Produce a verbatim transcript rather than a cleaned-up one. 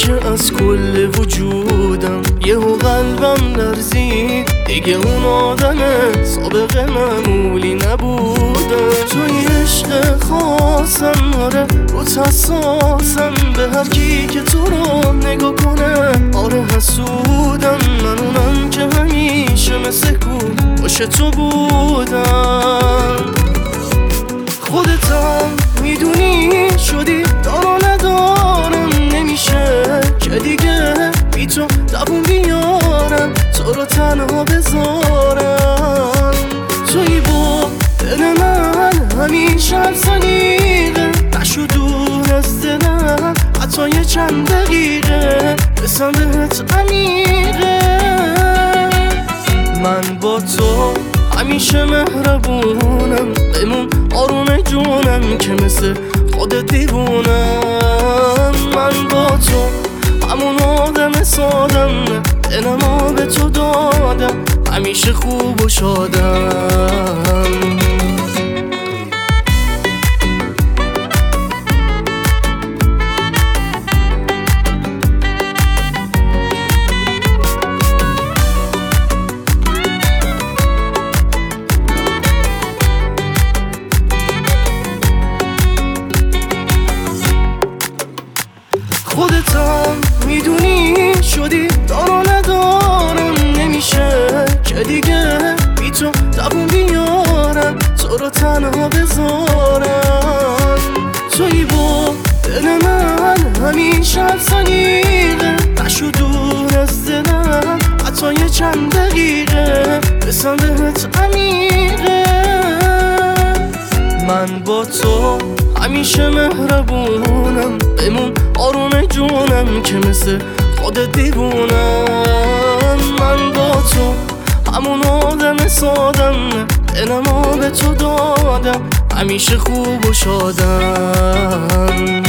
که از کل وجودم یهو قلبم لرزید، دیگه اون آدم سابق معمولی نبودم. توی عشق خاصم، آره روت حساسم، به هر کی که تو رو نگاه کنه آره حسودم. من اونم که همیشه مثل کو باشه تو بودم. خودتم میدونی شدی دارا ندارم، نمیشه که دیگه بی تو دوون بیارم، تو رو تنها بذارم. توی با دل من همیشه هر ثانیه، نشو دور از دلم حتی یه چند دقیقه، بسم بهت عمیقه. من با تو همیشه مهربونم، بمون آروم جونم که مثل خودت دیوونم. من با تو همون آدم سادم، دلمو به تو دادم، همیشه خوب و شادم. خودتم میدونی شدی دارا ندارم، نمیشه که دیگه بی تو دوون بیارم، تو رو تنها بذارم. توی با دل من همیشه هر ثانیه، نشو دور از دلم حتی یه چند دقیقه، بسم بهت عمیقه. من با تو همیشه مهربونم، بمون آروم جونم که مثل خودت دیوونم. من با تو همون آدم سادم، دلمو به تو دادم، همیشه خوب و شادم.